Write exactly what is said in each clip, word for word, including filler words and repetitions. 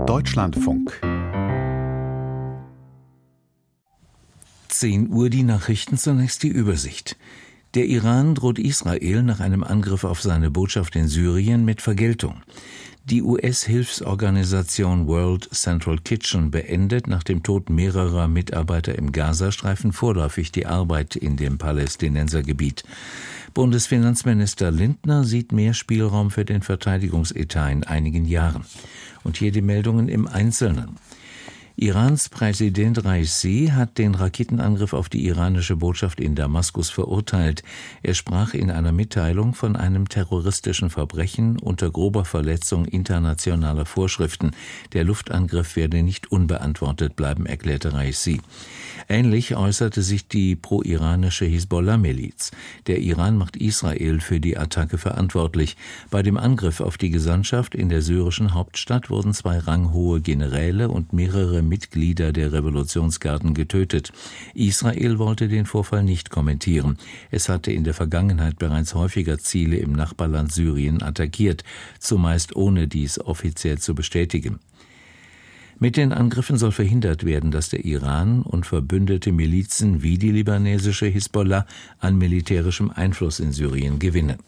Deutschlandfunk. zehn Uhr die Nachrichten, zunächst die Übersicht. Der Iran droht Israel nach einem Angriff auf seine Botschaft in Syrien mit Vergeltung. Die U S-Hilfsorganisation World Central Kitchen beendet nach dem Tod mehrerer Mitarbeiter im Gazastreifen vorläufig die Arbeit in dem Palästinensergebiet. Bundesfinanzminister Lindner sieht mehr Spielraum für den Verteidigungsetat in einigen Jahren. Und hier die Meldungen im Einzelnen. Irans Präsident Raisi hat den Raketenangriff auf die iranische Botschaft in Damaskus verurteilt. Er sprach in einer Mitteilung von einem terroristischen Verbrechen unter grober Verletzung internationaler Vorschriften. Der Luftangriff werde nicht unbeantwortet bleiben, erklärte Raisi. Ähnlich äußerte sich die pro-iranische Hisbollah-Miliz. Der Iran macht Israel für die Attacke verantwortlich. Bei dem Angriff auf die Gesandtschaft in der syrischen Hauptstadt wurden zwei ranghohe Generäle und mehrere Mitglieder der Revolutionsgarden getötet. Israel wollte den Vorfall nicht kommentieren. Es hatte in der Vergangenheit bereits häufiger Ziele im Nachbarland Syrien attackiert, zumeist ohne dies offiziell zu bestätigen. Mit den Angriffen soll verhindert werden, dass der Iran und verbündete Milizen wie die libanesische Hisbollah an militärischem Einfluss in Syrien gewinnen.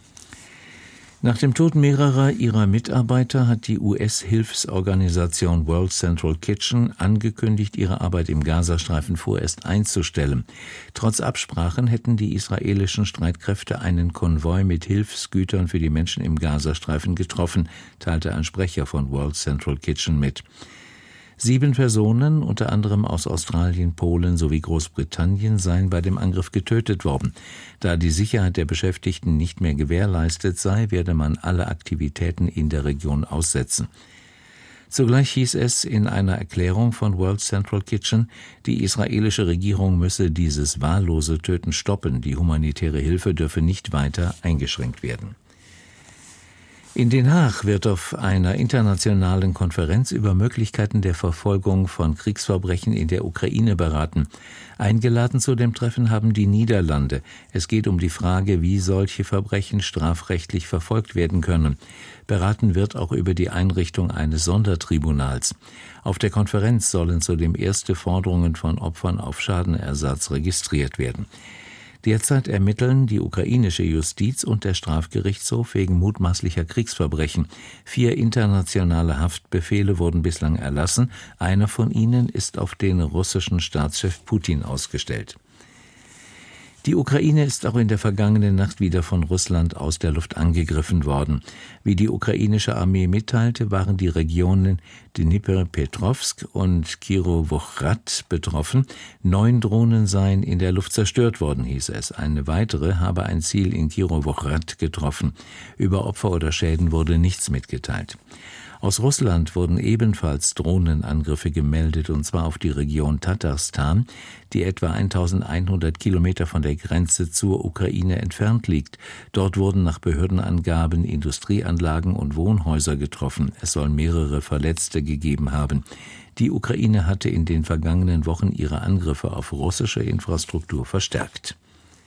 Nach dem Tod mehrerer ihrer Mitarbeiter hat die U S-Hilfsorganisation World Central Kitchen angekündigt, ihre Arbeit im Gazastreifen vorerst einzustellen. Trotz Absprachen hätten die israelischen Streitkräfte einen Konvoi mit Hilfsgütern für die Menschen im Gazastreifen getroffen, teilte ein Sprecher von World Central Kitchen mit. Sieben Personen, unter anderem aus Australien, Polen sowie Großbritannien, seien bei dem Angriff getötet worden. Da die Sicherheit der Beschäftigten nicht mehr gewährleistet sei, werde man alle Aktivitäten in der Region aussetzen. Zugleich hieß es in einer Erklärung von World Central Kitchen, die israelische Regierung müsse dieses wahllose Töten stoppen, die humanitäre Hilfe dürfe nicht weiter eingeschränkt werden. In Den Haag wird auf einer internationalen Konferenz über Möglichkeiten der Verfolgung von Kriegsverbrechen in der Ukraine beraten. Eingeladen zu dem Treffen haben die Niederlande. Es geht um die Frage, wie solche Verbrechen strafrechtlich verfolgt werden können. Beraten wird auch über die Einrichtung eines Sondertribunals. Auf der Konferenz sollen zudem erste Forderungen von Opfern auf Schadenersatz registriert werden. Derzeit ermitteln die ukrainische Justiz und der Strafgerichtshof wegen mutmaßlicher Kriegsverbrechen. Vier internationale Haftbefehle wurden bislang erlassen. Einer von ihnen ist auf den russischen Staatschef Putin ausgestellt. Die Ukraine ist auch in der vergangenen Nacht wieder von Russland aus der Luft angegriffen worden. Wie die ukrainische Armee mitteilte, waren die Regionen Dnipropetrovsk und Kirovohrad betroffen. Neun Drohnen seien in der Luft zerstört worden, hieß es. Eine weitere habe ein Ziel in Kirovohrad getroffen. Über Opfer oder Schäden wurde nichts mitgeteilt. Aus Russland wurden ebenfalls Drohnenangriffe gemeldet, und zwar auf die Region Tatarstan, die etwa eintausendeinhundert Kilometer von der Grenze zur Ukraine entfernt liegt. Dort wurden nach Behördenangaben Industrieanlagen und Wohnhäuser getroffen. Es soll mehrere Verletzte gegeben haben. Die Ukraine hatte in den vergangenen Wochen ihre Angriffe auf russische Infrastruktur verstärkt.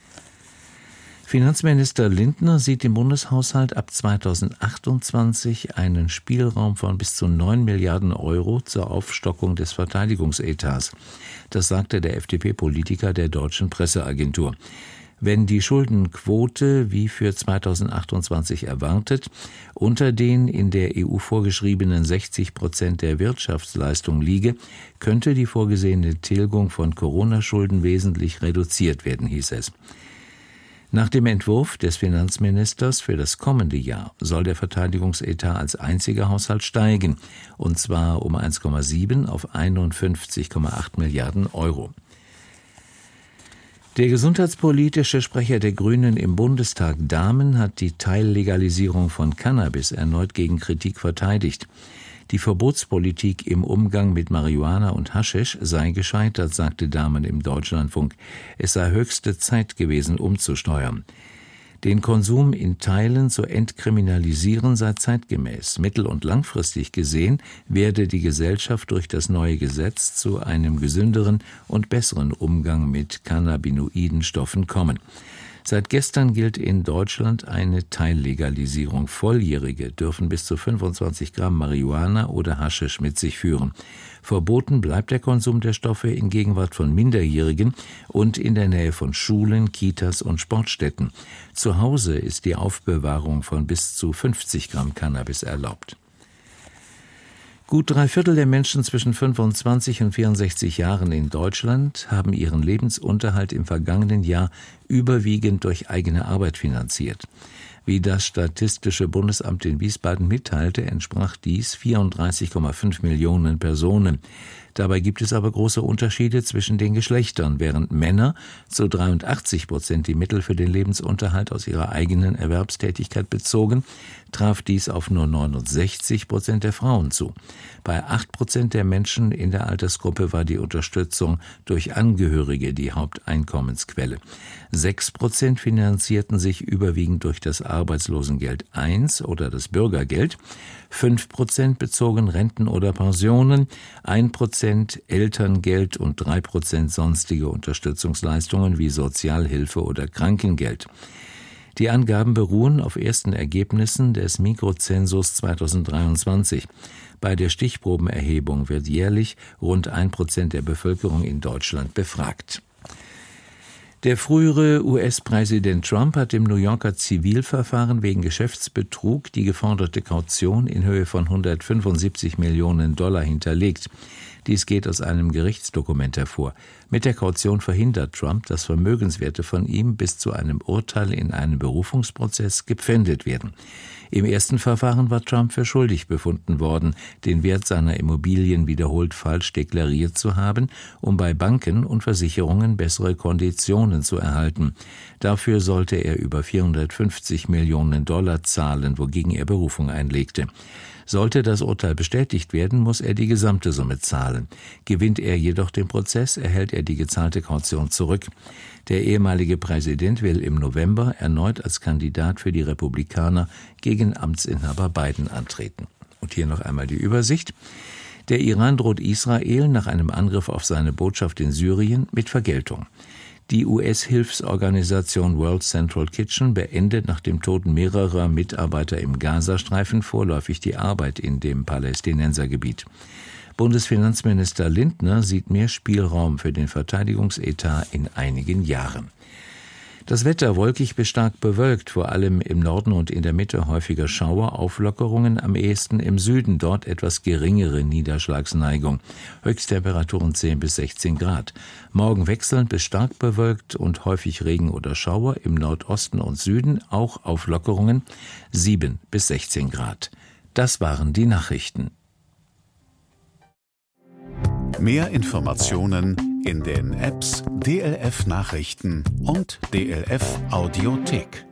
Finanzminister Lindner sieht im Bundeshaushalt ab zweitausendachtundzwanzig einen Spielraum von bis zu neun Milliarden Euro zur Aufstockung des Verteidigungsetats. Das sagte der F D P-Politiker der Deutschen Presseagentur. Wenn die Schuldenquote, wie für zweitausendachtundzwanzig erwartet, unter den in der E U vorgeschriebenen sechzig Prozent der Wirtschaftsleistung liege, könnte die vorgesehene Tilgung von Corona-Schulden wesentlich reduziert werden, hieß es. Nach dem Entwurf des Finanzministers für das kommende Jahr soll der Verteidigungsetat als einziger Haushalt steigen, und zwar um eins Komma sieben auf einundfünfzig Komma acht Milliarden Euro. Der gesundheitspolitische Sprecher der Grünen im Bundestag, Dahmen, hat die Teillegalisierung von Cannabis erneut gegen Kritik verteidigt. Die Verbotspolitik im Umgang mit Marihuana und Haschisch sei gescheitert, sagte Dahmen im Deutschlandfunk. Es sei höchste Zeit gewesen, umzusteuern. Den Konsum in Teilen zu entkriminalisieren sei zeitgemäß. Mittel- und langfristig gesehen werde die Gesellschaft durch das neue Gesetz zu einem gesünderen und besseren Umgang mit Cannabinoiden Stoffen kommen. Seit gestern gilt in Deutschland eine Teillegalisierung. Volljährige dürfen bis zu fünfundzwanzig Gramm Marihuana oder Haschisch mit sich führen. Verboten bleibt der Konsum der Stoffe in Gegenwart von Minderjährigen und in der Nähe von Schulen, Kitas und Sportstätten. Zu Hause ist die Aufbewahrung von bis zu fünfzig Gramm Cannabis erlaubt. Gut drei Viertel der Menschen zwischen fünfundzwanzig und vierundsechzig Jahren in Deutschland haben ihren Lebensunterhalt im vergangenen Jahr überwiegend durch eigene Arbeit finanziert. Wie das Statistische Bundesamt in Wiesbaden mitteilte, entsprach dies vierunddreißig Komma fünf Millionen Personen. Dabei gibt es aber große Unterschiede zwischen den Geschlechtern. Während Männer zu dreiundachtzig Prozent die Mittel für den Lebensunterhalt aus ihrer eigenen Erwerbstätigkeit bezogen, traf dies auf nur neunundsechzig Prozent der Frauen zu. Bei acht Prozent der Menschen in der Altersgruppe war die Unterstützung durch Angehörige die Haupteinkommensquelle. Sechs Prozent finanzierten sich überwiegend durch das Arbeitslosengeld eins oder das Bürgergeld, fünf Prozent bezogen Renten oder Pensionen, ein Prozent Elterngeld und drei Prozent sonstige Unterstützungsleistungen wie Sozialhilfe oder Krankengeld. Die Angaben beruhen auf ersten Ergebnissen des Mikrozensus zweitausenddreiundzwanzig. Bei der Stichprobenerhebung wird jährlich rund ein Prozent der Bevölkerung in Deutschland befragt. Der frühere U S-Präsident Trump hat im New Yorker Zivilverfahren wegen Geschäftsbetrug die geforderte Kaution in Höhe von hundertfünfundsiebzig Millionen Dollar hinterlegt. Dies geht aus einem Gerichtsdokument hervor. Mit der Kaution verhindert Trump, dass Vermögenswerte von ihm bis zu einem Urteil in einem Berufungsprozess gepfändet werden. Im ersten Verfahren war Trump für schuldig befunden worden, den Wert seiner Immobilien wiederholt falsch deklariert zu haben, um bei Banken und Versicherungen bessere Konditionen zu erhalten. Dafür sollte er über vierhundertfünfzig Millionen Dollar zahlen, wogegen er Berufung einlegte. Sollte das Urteil bestätigt werden, muss er die gesamte Summe zahlen. Gewinnt er jedoch den Prozess, erhält er die gezahlte Kaution zurück. Der ehemalige Präsident will im November erneut als Kandidat für die Republikaner gegen Amtsinhaber Biden antreten. Und hier noch einmal die Übersicht. Der Iran droht Israel nach einem Angriff auf seine Botschaft in Syrien mit Vergeltung. Die U S-Hilfsorganisation World Central Kitchen beendet nach dem Tod mehrerer Mitarbeiter im Gazastreifen vorläufig die Arbeit in dem Palästinensergebiet. Bundesfinanzminister Lindner sieht mehr Spielraum für den Verteidigungsetat in einigen Jahren. Das Wetter wolkig bis stark bewölkt, vor allem im Norden und in der Mitte häufiger Schauer, Auflockerungen, am ehesten im Süden, dort etwas geringere Niederschlagsneigung. Höchsttemperaturen zehn bis sechzehn Grad. Morgen wechselnd bis stark bewölkt und häufig Regen oder Schauer, im Nordosten und Süden auch Auflockerungen, sieben bis sechzehn Grad. Das waren die Nachrichten. Mehr Informationen in den Apps D L F Nachrichten und D L F Audiothek.